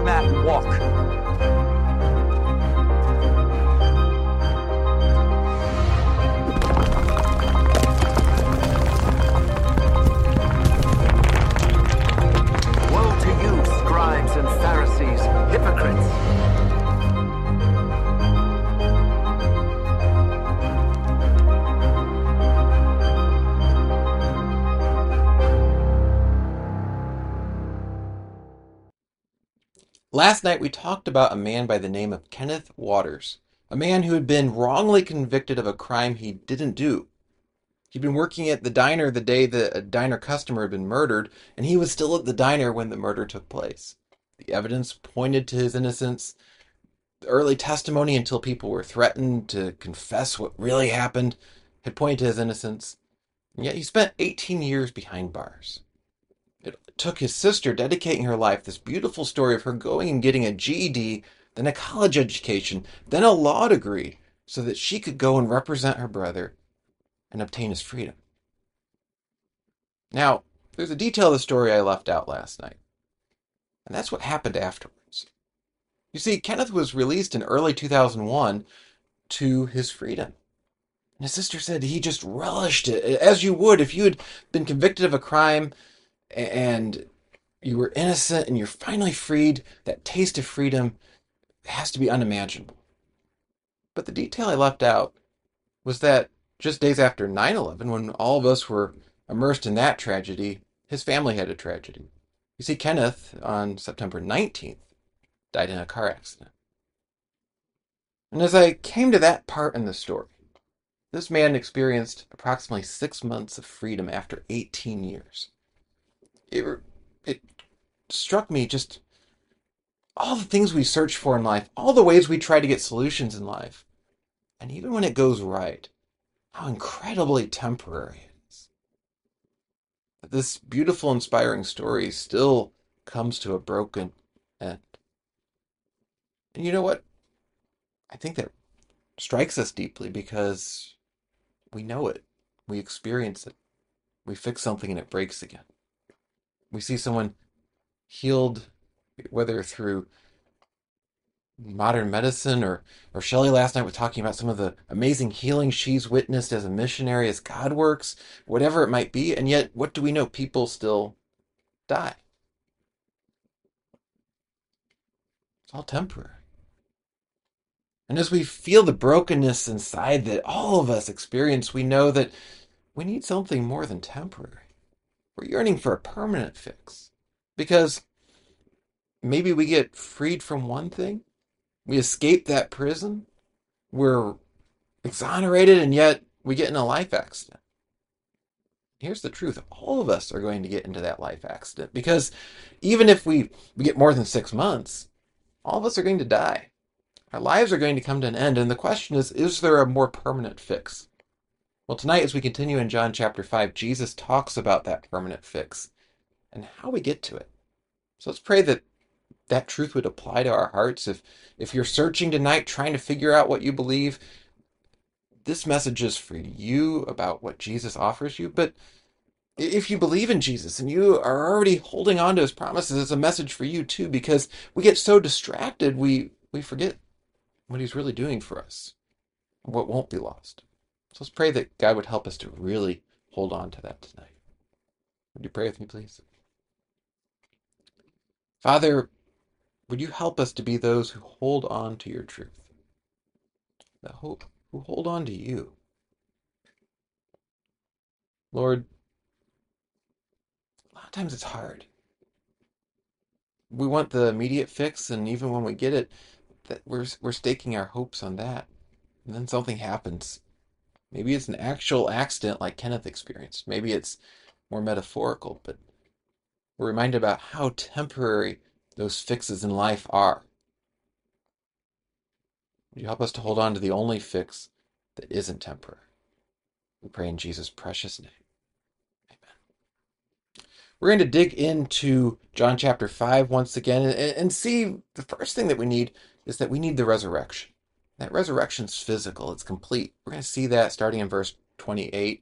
Matt walk. Woe to you, scribes and Pharisees, hypocrites! Last night we talked about a man by the name of Kenneth Waters, a man who had been wrongly convicted of a crime he didn't do. He'd been working at the diner the day that a diner customer had been murdered, and he was still at the diner when the murder took place. The evidence pointed to his innocence. The early testimony, until people were threatened to confess what really happened, had pointed to his innocence. And yet he spent 18 years behind bars. It took his sister dedicating her life, this beautiful story of her going and getting a GED, then a college education, then a law degree, so that she could go and represent her brother and obtain his freedom. Now, there's a detail of the story I left out last night, and that's what happened afterwards. You see, Kenneth was released in early 2001 to his freedom. And his sister said he just relished it, as you would if you had been convicted of a crime and you were innocent and you're finally freed. That taste of freedom has to be unimaginable. But the detail I left out was that just days after 9/11, when all of us were immersed in that tragedy, his family had a tragedy. You see, Kenneth, on September 19th, died in a car accident. And as I came to that part in the story, this man experienced approximately 6 months of freedom after 18 years. It struck me just all the things we search for in life, all the ways we try to get solutions in life, and even when it goes right, how incredibly temporary it is. This beautiful, inspiring story still comes to a broken end. And you know what? I think that strikes us deeply because we know it. We experience it. We fix something and it breaks again. We see someone healed, whether through modern medicine or Shelley last night was talking about some of the amazing healing she's witnessed as a missionary, as God works, whatever it might be. And yet, what do we know? People still die. It's all temporary. And as we feel the brokenness inside that all of us experience, we know that we need something more than temporary. We're yearning for a permanent fix. Because maybe we get freed from one thing, we escape that prison, we're exonerated, and yet we get in a life accident. Here's the truth. All of us are going to get into that life accident because even if we get more than 6 months, all of us are going to die. Our lives are going to come to an end, and the question is there a more permanent fix? Well, tonight as we continue in John chapter 5, Jesus talks about that permanent fix and how we get to it. So let's pray that that truth would apply to our hearts. If you're searching tonight, trying to figure out what you believe, this message is for you about what Jesus offers you. But if you believe in Jesus and you are already holding on to his promises, it's a message for you too, because we get so distracted, we forget what he's really doing for us, what won't be lost. So let's pray that God would help us to really hold on to that tonight. Would you pray with me, please? Father, would you help us to be those who hold on to your truth, who hold on to you? Lord, a lot of times it's hard. We want the immediate fix, and even when we get it, that we're staking our hopes on that. And then something happens. Maybe it's an actual accident like Kenneth experienced. Maybe it's more metaphorical, but we're reminded about how temporary those fixes in life are. Would you help us to hold on to the only fix that isn't temporary? We pray in Jesus' precious name. Amen. We're going to dig into John chapter 5 once again and see the first thing that we need is that we need the resurrection. That resurrection is physical. It's complete. We're going to see that starting in verse 28.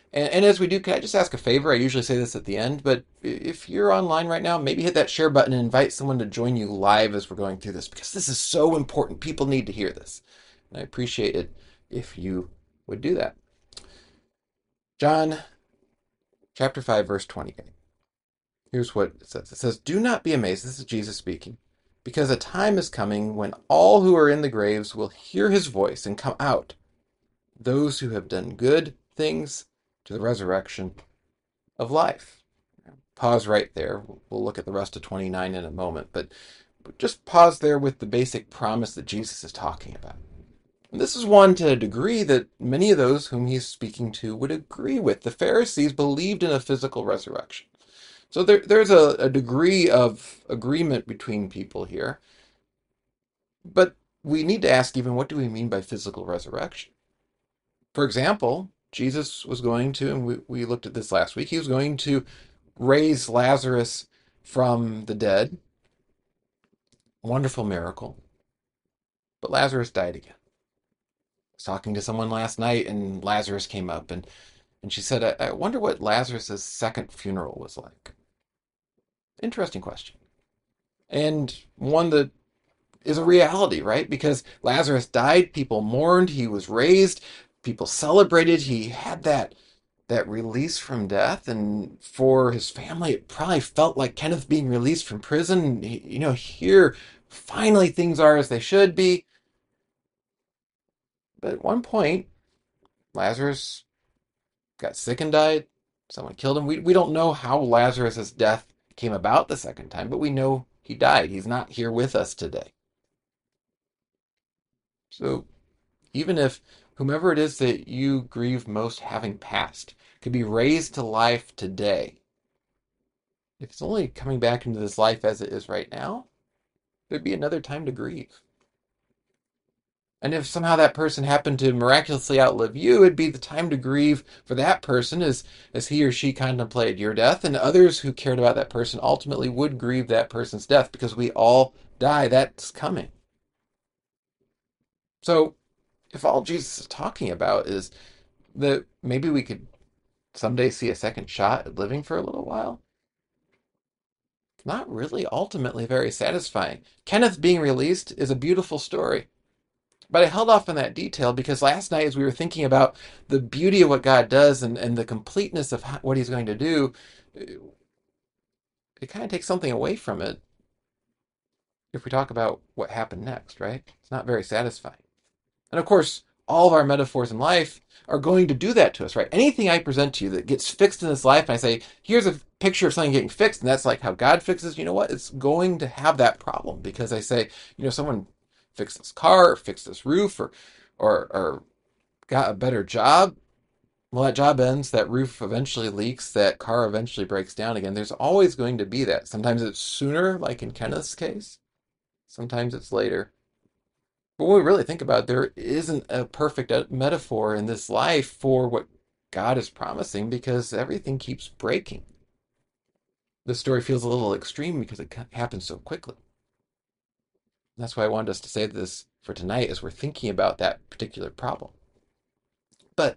And as we do, can I just ask a favor? I usually say this at the end, but if you're online right now, maybe hit that share button and invite someone to join you live as we're going through this, because this is so important. People need to hear this. And I appreciate it if you would do that. John chapter 5, verse 28. Here's what it says. It says, "Do not be amazed," this is Jesus speaking, "because a time is coming when all who are in the graves will hear his voice and come out, those who have done good things to the resurrection of life." Pause right there. We'll look at the rest of 29 in a moment, but just pause there with the basic promise that Jesus is talking about. And this is one to a degree that many of those whom he's speaking to would agree with. The Pharisees believed in a physical resurrection. So there's a degree of agreement between people here. But we need to ask even, what do we mean by physical resurrection? For example, Jesus was going to, and we looked at this last week, he was going to raise Lazarus from the dead. Wonderful miracle. But Lazarus died again. I was talking to someone last night, and Lazarus came up, and she said, I wonder what Lazarus' second funeral was like. Interesting question. And one that is a reality, right? Because Lazarus died, people mourned, he was raised, people celebrated, he had that release from death, and for his family, it probably felt like Kenneth being released from prison. Here, finally things are as they should be. But at one point, Lazarus got sick and died. Someone killed him. We don't know how Lazarus' death came about the second time, but we know he died. He's not here with us today. So even if whomever it is that you grieve most having passed could be raised to life today, if it's only coming back into this life as it is right now, there'd be another time to grieve. And if somehow that person happened to miraculously outlive you, it'd be the time to grieve for that person as he or she contemplated your death, and others who cared about that person ultimately would grieve that person's death, because we all die. That's coming. So if all Jesus is talking about is that maybe we could someday see a second shot at living for a little while, it's not really ultimately very satisfying. Kenneth being released is a beautiful story. But I held off on that detail because last night, as we were thinking about the beauty of what God does and the completeness of what he's going to do, it kind of takes something away from it if we talk about what happened next, right? It's not very satisfying. And of course, all of our metaphors in life are going to do that to us, right? Anything I present to you that gets fixed in this life, and I say, here's a picture of something getting fixed, and that's like how God fixes, you know what? It's going to have that problem, because I say, someone fixed this car, or fixed this roof, or got a better job. Well, that job ends, that roof eventually leaks, that car eventually breaks down again. There's always going to be that. Sometimes it's sooner, like in Kenneth's case. Sometimes it's later. But when we really think about it, there isn't a perfect metaphor in this life for what God is promising, because everything keeps breaking. This story feels a little extreme because it happens so quickly. That's why I wanted us to say this for tonight as we're thinking about that particular problem. But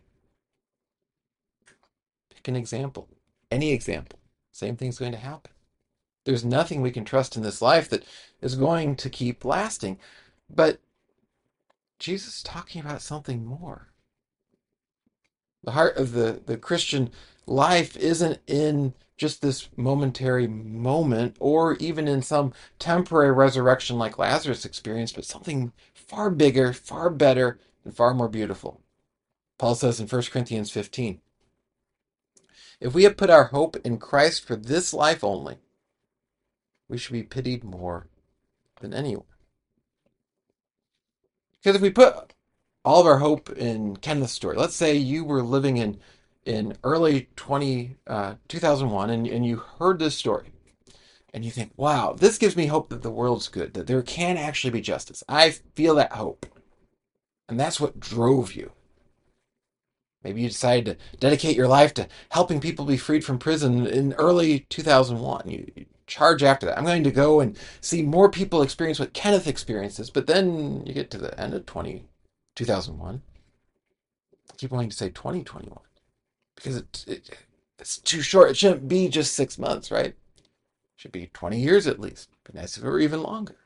pick an example, any example, same thing's going to happen. There's nothing we can trust in this life that is going to keep lasting. But Jesus is talking about something more. The heart of the Christian life isn't in just this momentary moment, or even in some temporary resurrection like Lazarus experienced, but something far bigger, far better, and far more beautiful. Paul says in 1 Corinthians 15, if we have put our hope in Christ for this life only, we should be pitied more than anyone. Because if we put all of our hope in Kenneth's story, let's say you were living in early 2001, and you heard this story, and you think, wow, this gives me hope that the world's good, that there can actually be justice. I feel that hope. And that's what drove you. Maybe you decided to dedicate your life to helping people be freed from prison in early 2001. You charge after that. I'm going to go and see more people experience what Kenneth experiences. But then you get to the end of 2001. I keep wanting to say 2021. because it's too short. It shouldn't be just 6 months, right? It should be 20 years at least. It'd be nice if it were even longer.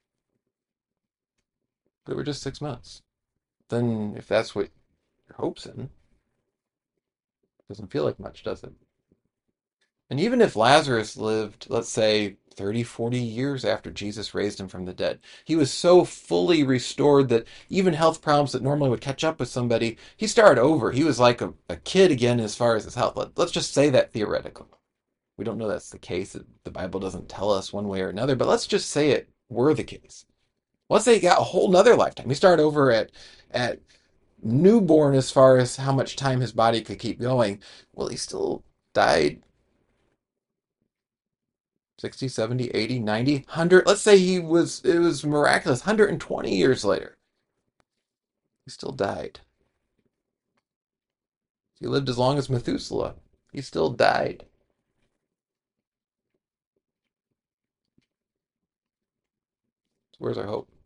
But it were just 6 months. Then, if that's what your hope's in, it doesn't feel like much, does it? And even if Lazarus lived, let's say, 30, 40 years after Jesus raised him from the dead, he was so fully restored that even health problems that normally would catch up with somebody, he started over. He was like a kid again as far as his health. Let's just say that theoretically. We don't know that's the case. The Bible doesn't tell us one way or another, but let's just say it were the case. Let's say he got a whole nother lifetime. He started over at newborn as far as how much time his body could keep going. Well, he still died 60, 70, 80, 90, 100. Let's say it was miraculous. 120 years later, he still died. He lived as long as Methuselah. He still died. So where's our hope?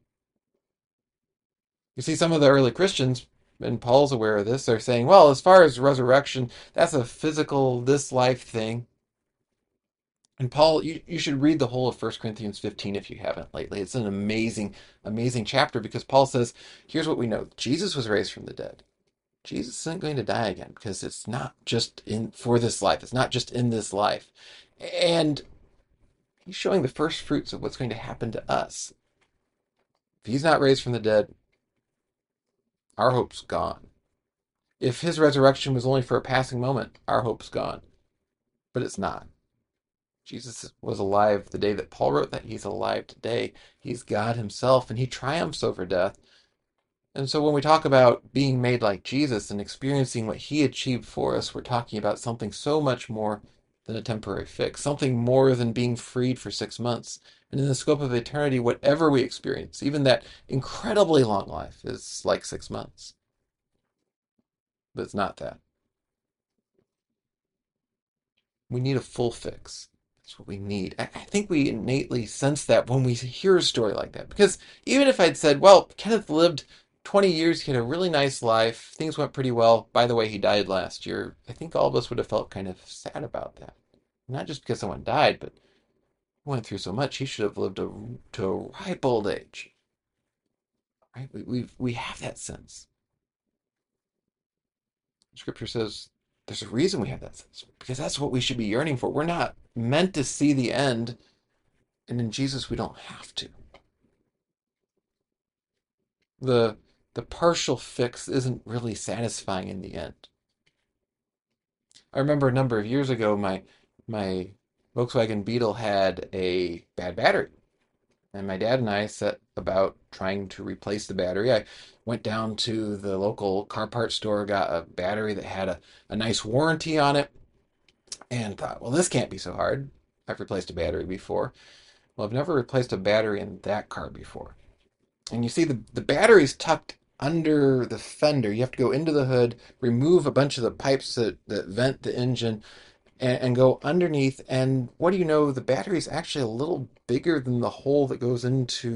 You see, some of the early Christians, and Paul's aware of this, they're saying, well, as far as resurrection, that's a physical, this life thing. And Paul, you should read the whole of 1 Corinthians 15 if you haven't lately. It's an amazing, amazing chapter because Paul says, here's what we know. Jesus was raised from the dead. Jesus isn't going to die again because it's not just in for this life. It's not just in this life. And he's showing the first fruits of what's going to happen to us. If he's not raised from the dead, our hope's gone. If his resurrection was only for a passing moment, our hope's gone. But it's not. Jesus was alive the day that Paul wrote that. He's alive today. He's God himself, and he triumphs over death. And so when we talk about being made like Jesus and experiencing what he achieved for us, we're talking about something so much more than a temporary fix, something more than being freed for 6 months. And in the scope of eternity, whatever we experience, even that incredibly long life, is like 6 months. But it's not that. We need a full fix. That's what we need. I think we innately sense that when we hear a story like that. Because even if I'd said, well, Kenneth lived 20 years, he had a really nice life, things went pretty well. By the way, he died last year. I think all of us would have felt kind of sad about that. Not just because someone died, but he went through so much. He should have lived to a ripe old age. Right? We have that sense. Scripture says there's a reason we have that sense because that's what we should be yearning for. We're not meant to see the end, and in Jesus we don't have to. The the partial fix isn't really satisfying in the end. I remember a number of years ago my Volkswagen Beetle had a bad battery. And my dad and I set about trying to replace the battery. I went down to the local car parts store, got a battery that had a nice warranty on it, and thought, well, this can't be so hard. I've replaced a battery before. Well, I've never replaced a battery in that car before. And you see the battery's tucked under the fender. You have to go into the hood, remove a bunch of the pipes that vent the engine, and go underneath. And what do you know? The battery is actually a little bigger than the hole that goes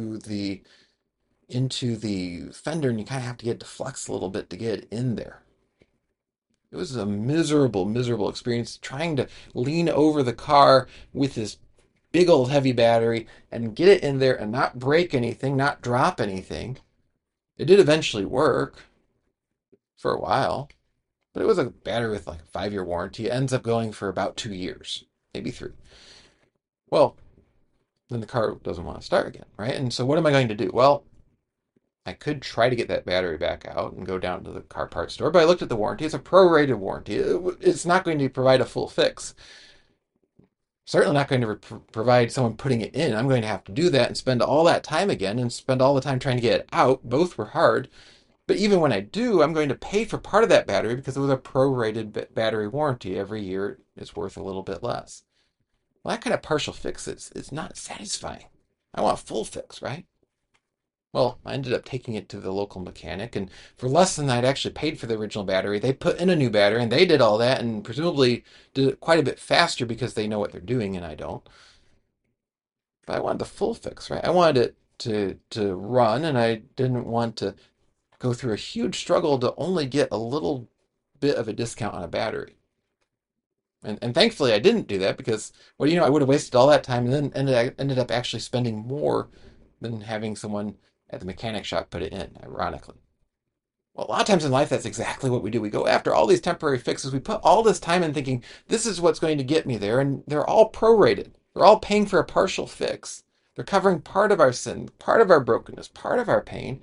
into the fender, and you kind of have to get it to flex a little bit to get it in there. It was a miserable, miserable experience trying to lean over the car with this big old heavy battery and get it in there and not break anything, not drop anything. It did eventually work for a while, but it was a battery with like a 5 year warranty. It ends up going for about 2 years, maybe three. Well, then the car doesn't want to start again, right? And so what am I going to do? Well, I could try to get that battery back out and go down to the car parts store, but I looked at the warranty. It's a prorated warranty. It's not going to provide a full fix. Certainly not going to provide someone putting it in. I'm going to have to do that and spend all that time again and spend all the time trying to get it out. Both were hard. But even when I do, I'm going to pay for part of that battery because it was a prorated battery warranty. Every year it's worth a little bit less. Well, that kind of partial fix is not satisfying. I want a full fix, right? Well, I ended up taking it to the local mechanic, and for less than I'd actually paid for the original battery, they put in a new battery, and they did all that, and presumably did it quite a bit faster because they know what they're doing, and I don't. But I wanted the full fix, right? I wanted it to run, and I didn't want to go through a huge struggle to only get a little bit of a discount on a battery. And thankfully I didn't do that because, well, I would have wasted all that time and then ended up actually spending more than having someone at the mechanic shop put it in, ironically. Well, a lot of times in life, that's exactly what we do. We go after all these temporary fixes. We put all this time in thinking, this is what's going to get me there. And they're all prorated. They're all paying for a partial fix. They're covering part of our sin, part of our brokenness, part of our pain.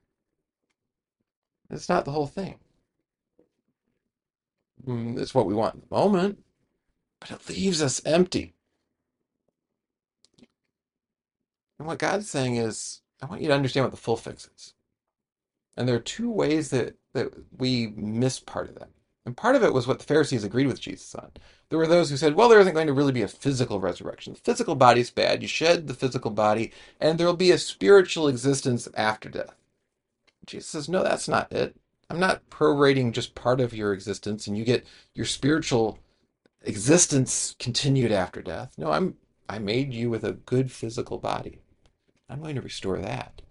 It's not the whole thing. It's what we want in the moment, but it leaves us empty. And what God's saying is, I want you to understand what the full fix is. And there are two ways that we miss part of that. And part of it was what the Pharisees agreed with Jesus on. There were those who said, well, there isn't going to really be a physical resurrection. The physical body's bad. You shed the physical body, and there'll be a spiritual existence after death. Jesus says, no, that's not it. I'm not prorating just part of your existence, and you get your spiritual existence continued after death. No, I made you with a good physical body. I'm going to restore that.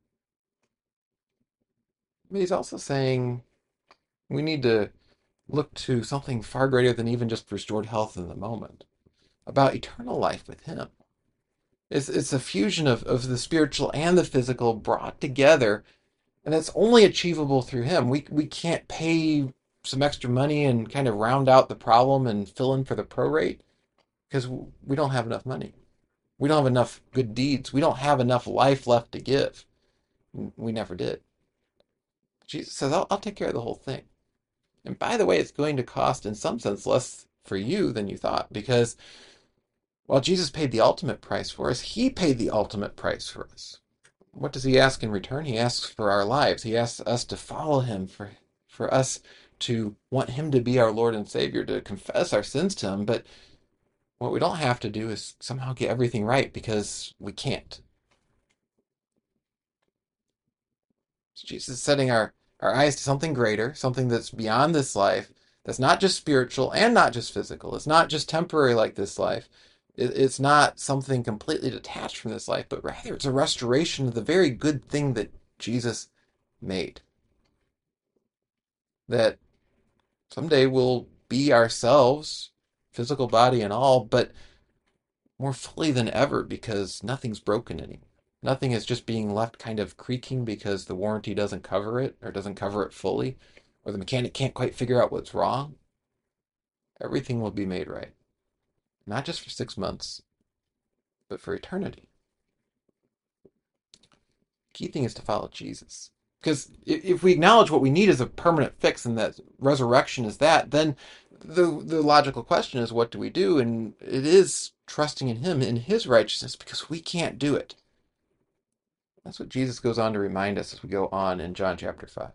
But he's also saying we need to look to something far greater than even just restored health in the moment, about eternal life with him. It's a fusion of the spiritual and the physical brought together, and that's only achievable through him. We can't pay some extra money and kind of round out the problem and fill in for the prorate because we don't have enough money. We don't have enough good deeds. We don't have enough life left to give. We never did. Jesus says, I'll take care of the whole thing. And by the way, it's going to cost, in some sense, less for you than you thought, because while Jesus paid the ultimate price for us, he paid the ultimate price for us. What does he ask in return? He asks for our lives. He asks us to follow him, for us to want him to be our Lord and Savior, to confess our sins to him. But what we don't have to do is somehow get everything right, because we can't. So Jesus is setting our eyes to something greater, something that's beyond this life, that's not just spiritual and not just physical. It's not just temporary like this life. It's not something completely detached from this life, but rather it's a restoration of the very good thing that Jesus made. That someday we'll be ourselves, physical body and all, but more fully than ever because nothing's broken anymore. Nothing is just being left kind of creaking because the warranty doesn't cover it or doesn't cover it fully, or the mechanic can't quite figure out what's wrong. Everything will be made right. Not just for 6 months, but for eternity. Key thing is to follow Jesus. Because if we acknowledge what we need is a permanent fix and that resurrection is that, then the logical question is, what do we do? And it is trusting in him, in his righteousness, because we can't do it. That's what Jesus goes on to remind us as we go on in John chapter 5.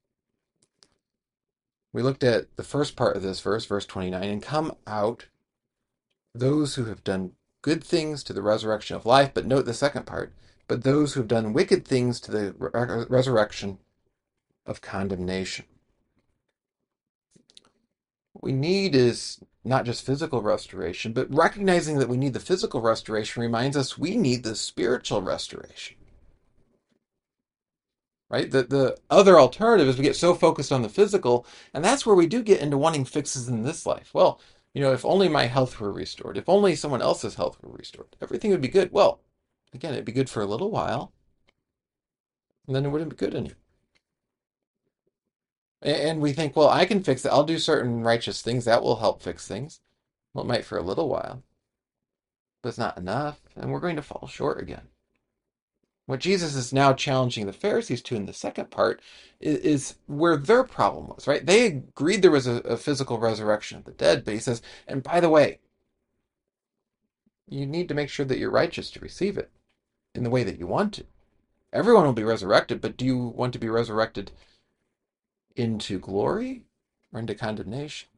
We looked at the first part of this verse, verse 29, and come out those who have done good things to the resurrection of life, but note the second part, but those who have done wicked things to the resurrection of condemnation. What we need is not just physical restoration, but recognizing that we need the physical restoration reminds us we need the spiritual restoration. Right? The other alternative is we get so focused on the physical, and that's where we do get into wanting fixes in this life. Well, if only my health were restored, if only someone else's health were restored, everything would be good. Well, again, it'd be good for a little while, and then it wouldn't be good anymore. And we think, well, I can fix it. I'll do certain righteous things. That will help fix things. Well, it might for a little while, but it's not enough, and we're going to fall short again. What Jesus is now challenging the Pharisees to in the second part is where their problem was, right? They agreed there was a physical resurrection of the dead, but he says, and by the way, you need to make sure that you're righteous to receive it in the way that you want to. Everyone will be resurrected, but do you want to be resurrected into glory or into condemnation?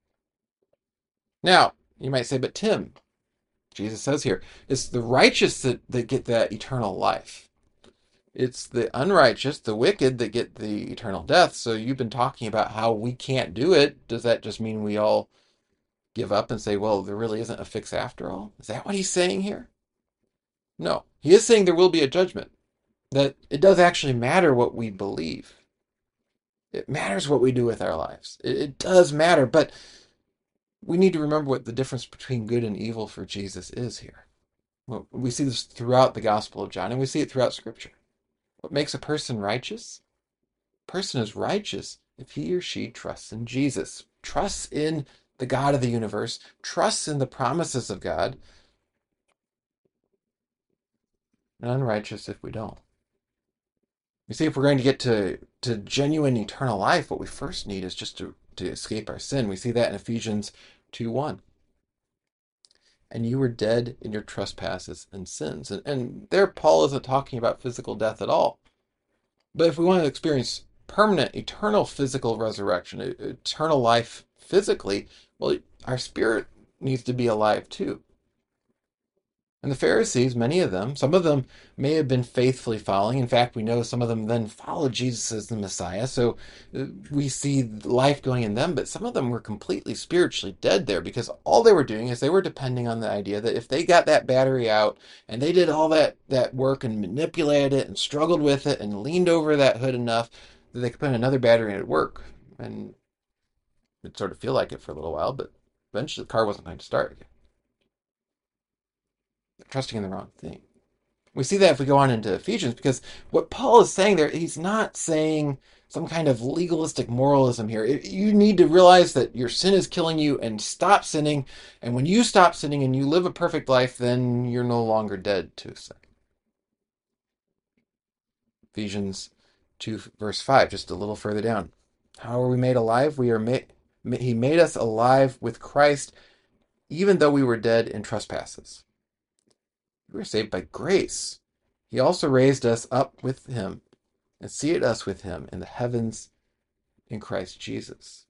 Now, you might say, but Tim, Jesus says here, it's the righteous that get that eternal life. It's the unrighteous, the wicked, that get the eternal death. So you've been talking about how we can't do it. Does that just mean we all give up and say, well, there really isn't a fix after all? Is that what he's saying here? No. He is saying there will be a judgment. That it does actually matter what we believe. It matters what we do with our lives. It does matter, but we need to remember what the difference between good and evil for Jesus is here. Well, we see this throughout the Gospel of John, and we see it throughout Scripture. What makes a person righteous? A person is righteous if he or she trusts in Jesus, trusts in the God of the universe, trusts in the promises of God, and unrighteous if we don't. You see, if we're going to get to genuine eternal life, what we first need is just to escape our sin. We see that in Ephesians 2:1. And you were dead in your trespasses and sins. And there Paul isn't talking about physical death at all. But if we want to experience permanent, eternal physical resurrection, eternal life physically, well, our spirit needs to be alive too. And the Pharisees, many of them, some of them may have been faithfully following. In fact, we know some of them then followed Jesus as the Messiah. So we see life going in them, but some of them were completely spiritually dead there because all they were doing is they were depending on the idea that if they got that battery out and they did all that work and manipulated it and struggled with it and leaned over that hood enough that they could put another battery in it would work. And it'd sort of feel like it for a little while, but eventually the car wasn't going to start again. Trusting in the wrong thing. We see that if we go on into Ephesians, because what Paul is saying there, he's not saying some kind of legalistic moralism here. You need to realize that your sin is killing you and stop sinning. And when you stop sinning and you live a perfect life, then you're no longer dead to sin. Ephesians 2 verse 5, just a little further down. How are we made alive? He made us alive with Christ, even though we were dead in trespasses. We were saved by grace. He also raised us up with him and seated us with him in the heavens in Christ Jesus.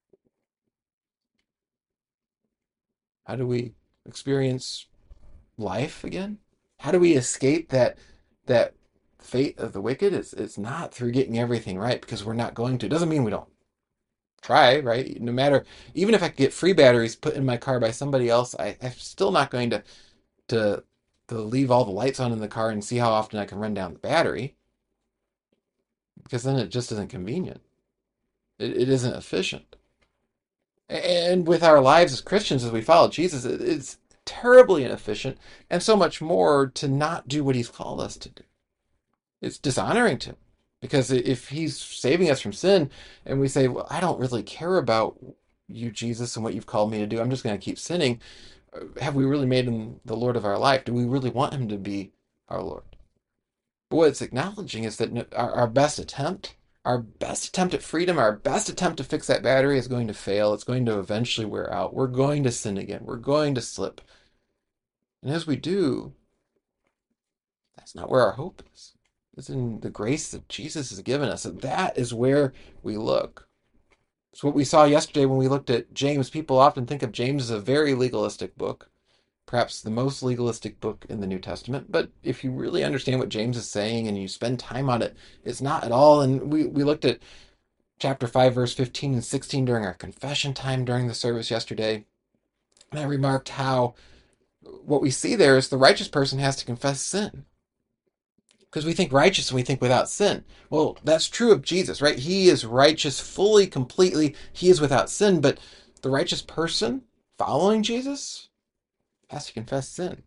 How do we experience life again? How do we escape that fate of the wicked? It's not through getting everything right, because we're not going to. It doesn't mean we don't try, right? No matter, even if I could get free batteries put in my car by somebody else, I'm still not going to leave all the lights on in the car and see how often I can run down the battery, because then it just isn't convenient. It isn't efficient. And with our lives as Christians, as we follow Jesus, it's terribly inefficient, and so much more to not do what he's called us to do. It's dishonoring to him, because if he's saving us from sin and we say, well, I don't really care about you, Jesus, and what you've called me to do, I'm just going to keep sinning, have we really made him the Lord of our life? Do we really want him to be our Lord? But what it's acknowledging is that our best attempt at freedom, our best attempt to fix that battery is going to fail. It's going to eventually wear out. We're going to sin again. We're going to slip. And as we do, that's not where our hope is. It's in the grace that Jesus has given us. And that is where we look. It's what we saw yesterday when we looked at James. People often think of James as a very legalistic book, perhaps the most legalistic book in the New Testament. But if you really understand what James is saying and you spend time on it, it's not at all. And we looked at chapter 5, verse 15 and 16 during our confession time during the service yesterday. And I remarked how what we see there is the righteous person has to confess sin. Because we think righteous and we think without sin. Well, that's true of Jesus, right? He is righteous fully, completely. He is without sin. But the righteous person following Jesus has to confess sin.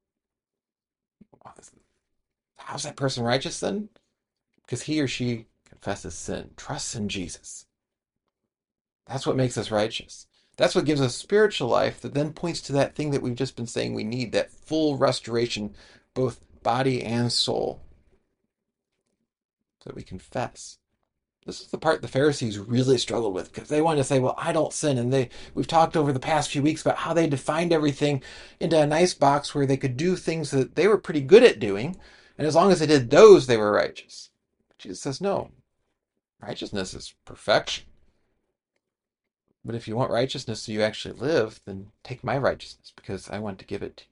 How's that person righteous then? Because he or she confesses sin, trusts in Jesus. That's what makes us righteous. That's what gives us spiritual life that then points to that thing that we've just been saying we need, that full restoration, both body and soul, so that we confess. This is the part the Pharisees really struggled with, because they wanted to say, well, I don't sin. And we've talked over the past few weeks about how they defined everything into a nice box where they could do things that they were pretty good at doing. And as long as they did those, they were righteous. But Jesus says, no, righteousness is perfection. But if you want righteousness so you actually live, then take my righteousness, because I want to give it to you.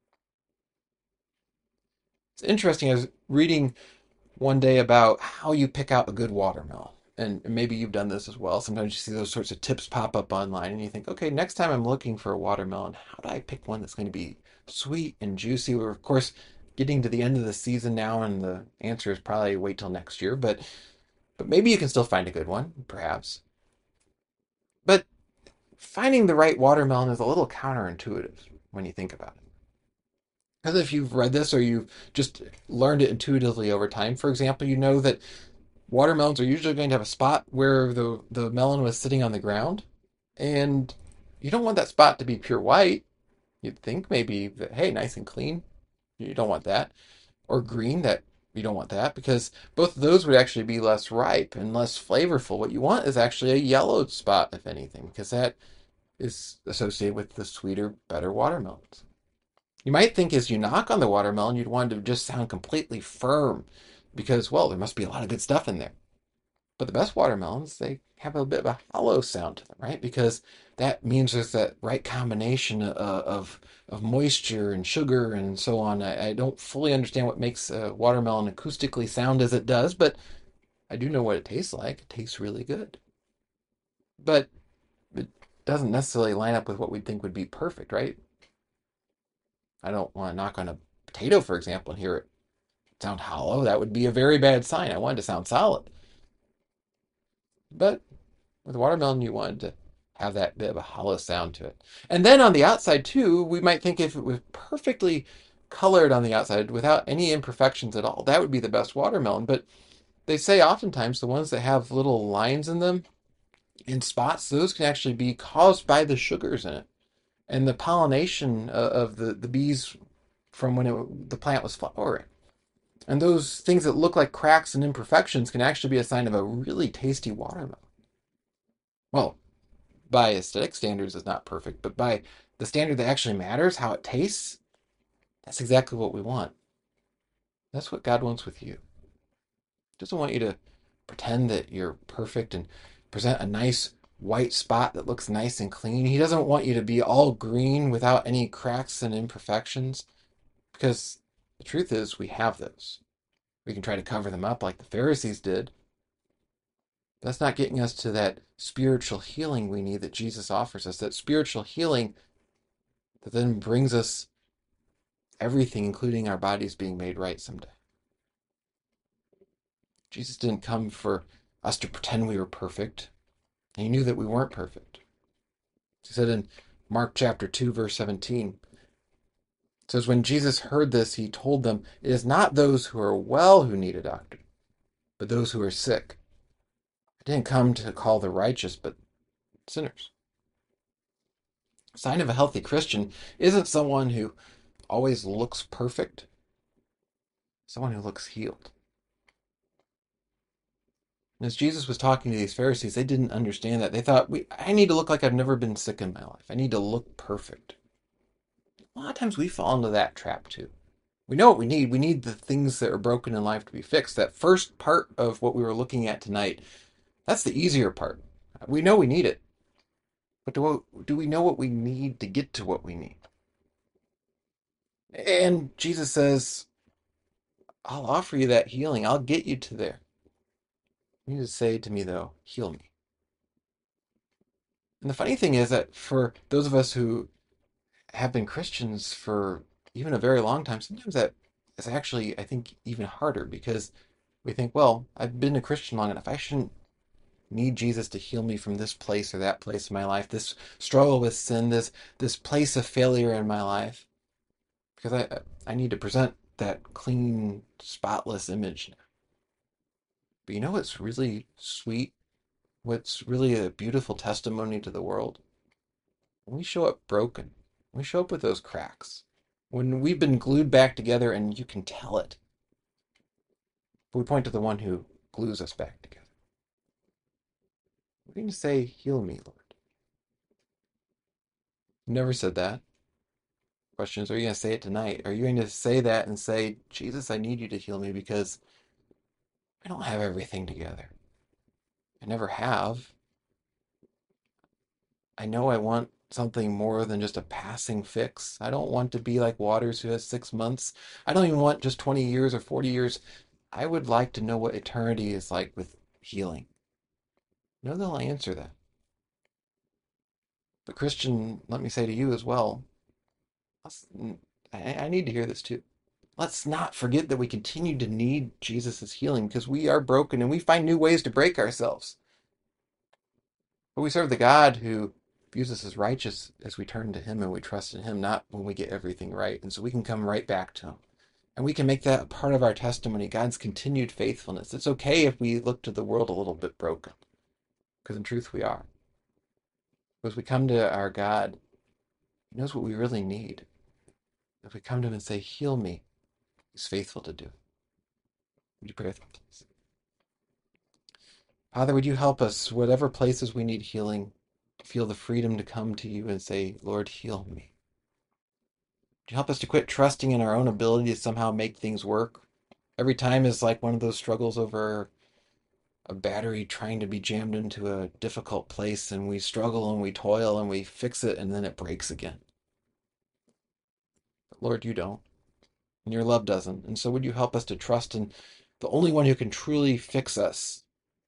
It's interesting. I was reading one day about how you pick out a good watermelon. And maybe you've done this as well. Sometimes you see those sorts of tips pop up online and you think, okay, next time I'm looking for a watermelon, how do I pick one that's going to be sweet and juicy? We're, of course, getting to the end of the season now, and the answer is probably wait till next year. But But maybe you can still find a good one, perhaps. But finding the right watermelon is a little counterintuitive when you think about it. Because if you've read this or you've just learned it intuitively over time, for example, you know that watermelons are usually going to have a spot where the melon was sitting on the ground. And you don't want that spot to be pure white. You'd think maybe that, hey, nice and clean. You don't want that. Or green, that you don't want that because both of those would actually be less ripe and less flavorful. What you want is actually a yellow spot, if anything, because that is associated with the sweeter, better watermelons. You might think as you knock on the watermelon, you'd want it to just sound completely firm because, well, there must be a lot of good stuff in there. But the best watermelons, they have a bit of a hollow sound to them, right? Because that means there's that right combination of moisture and sugar and so on. I don't fully understand what makes a watermelon acoustically sound as it does, but I do know what it tastes like. It tastes really good. But it doesn't necessarily line up with what we'd think would be perfect, right? I don't want to knock on a potato, for example, and hear it sound hollow. That would be a very bad sign. I want it to sound solid. But with watermelon, you wanted to have that bit of a hollow sound to it. And then on the outside, too, we might think if it was perfectly colored on the outside without any imperfections at all, that would be the best watermelon. But they say oftentimes the ones that have little lines in them in spots, those can actually be caused by the sugars in it and the pollination of the bees from when the plant was flowering. And those things that look like cracks and imperfections can actually be a sign of a really tasty watermelon. Well, by aesthetic standards is not perfect, but by the standard that actually matters, how it tastes, that's exactly what we want. That's what God wants with you. He doesn't want you to pretend that you're perfect and present a nice white spot that looks nice and clean. He doesn't want you to be all green without any cracks and imperfections, because the truth is we have those. We can try to cover them up like the Pharisees did. That's not getting us to that spiritual healing we need that Jesus offers us, that spiritual healing that then brings us everything, including our bodies being made right someday. Jesus didn't come for us to pretend we were perfect. He knew that we weren't perfect. He said in Mark chapter 2, verse 17, it says, when Jesus heard this, he told them, it is not those who are well who need a doctor, but those who are sick. I didn't come to call the righteous, but sinners. A sign of a healthy Christian isn't someone who always looks perfect, someone who looks healed. And as Jesus was talking to these Pharisees, they didn't understand that. They thought, I need to look like I've never been sick in my life. I need to look perfect. A lot of times we fall into that trap too. We know what we need. We need the things that are broken in life to be fixed. That first part of what we were looking at tonight, that's the easier part. We know we need it. But do we know what we need to get to what we need? And Jesus says, I'll offer you that healing. I'll get you to there. You need to say to me, though, heal me. And the funny thing is that for those of us who have been Christians for even a very long time, sometimes that is actually, I think, even harder because we think, well, I've been a Christian long enough. I shouldn't need Jesus to heal me from this place or that place in my life, this struggle with sin, this place of failure in my life, because I need to present that clean, spotless image. But you know what's really sweet? What's really a beautiful testimony to the world? When we show up broken, when we show up with those cracks, when we've been glued back together and you can tell it, but we point to the one who glues us back together. We're going to say, heal me, Lord. You never said that. Question is, are you going to say it tonight? Are you going to say that and say, Jesus, I need you to heal me because I don't have everything together. I never have. I know I want something more than just a passing fix. I don't want to be like Waters who has 6 months. I don't even want just 20 years or 40 years. I would like to know what eternity is like with healing. No, they'll answer that. But Christian, let me say to you as well, I need to hear this too. Let's not forget that we continue to need Jesus' healing because we are broken and we find new ways to break ourselves. But we serve the God who views us as righteous as we turn to him and we trust in him, not when we get everything right. And so we can come right back to him. And we can make that a part of our testimony, God's continued faithfulness. It's okay if we look to the world a little bit broken, because in truth we are. As we come to our God, he knows what we really need. If we come to him and say, heal me, he's faithful to do it. Would you pray with me, please? Father, would you help us, whatever places we need healing, feel the freedom to come to you and say, Lord, heal me. Would you help us to quit trusting in our own ability to somehow make things work? Every time is like one of those struggles over a battery trying to be jammed into a difficult place, and we struggle and we toil and we fix it and then it breaks again. But Lord, you don't, and your love doesn't. And so would you help us to trust in the only one who can truly fix us?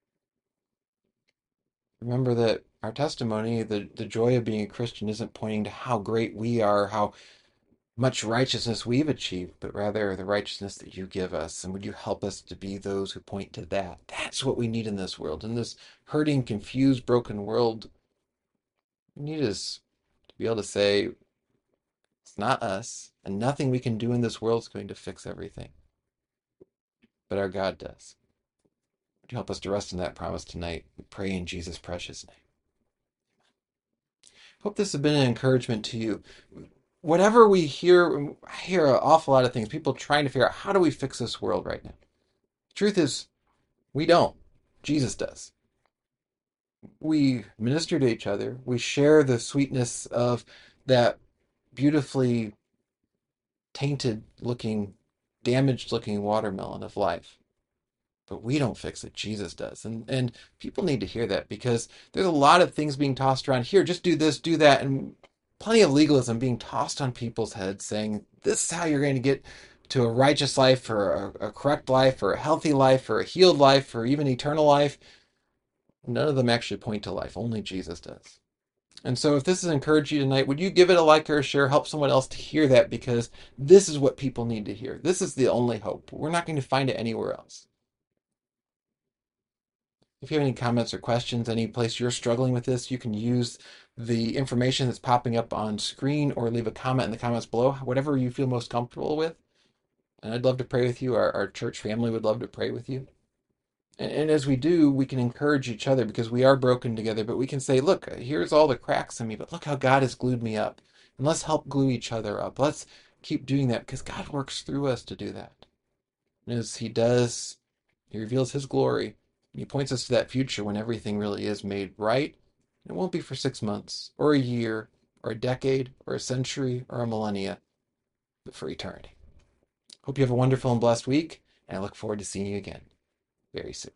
Remember that our testimony, the joy of being a Christian, isn't pointing to how great we are, how much righteousness we've achieved, but rather the righteousness that you give us. And would you help us to be those who point to that? That's what we need in this world. In this hurting, confused, broken world, we need us to be able to say, it's not us, and nothing we can do in this world is going to fix everything. But our God does. Would you help us to rest in that promise tonight? We pray in Jesus' precious name. Hope this has been an encouragement to you. Whatever we hear, I hear an awful lot of things. People trying to figure out, how do we fix this world right now? The truth is, we don't. Jesus does. We minister to each other. We share the sweetness of that beautifully tainted looking, damaged looking watermelon of life. But we don't fix it. Jesus does. And people need to hear that, because there's a lot of things being tossed around here. Just do this, do that. And plenty of legalism being tossed on people's heads saying, this is how you're going to get to a righteous life, or a correct life, or a healthy life, or a healed life, or even eternal life. None of them actually point to life. Only Jesus does. And so if this has encouraged you tonight, would you give it a like or a share? Help someone else to hear that, because this is what people need to hear. This is the only hope. We're not going to find it anywhere else. If you have any comments or questions, any place you're struggling with this, you can use the information that's popping up on screen, or leave a comment in the comments below, whatever you feel most comfortable with. And I'd love to pray with you. Our church family would love to pray with you. And as we do, we can encourage each other, because we are broken together, but we can say, look, here's all the cracks in me, but look how God has glued me up. And let's help glue each other up. Let's keep doing that, because God works through us to do that. And as he does, he reveals his glory. He points us to that future when everything really is made right. It won't be for 6 months, or a year, or a decade, or a century, or a millennia, but for eternity. Hope you have a wonderful and blessed week, and I look forward to seeing you again very soon.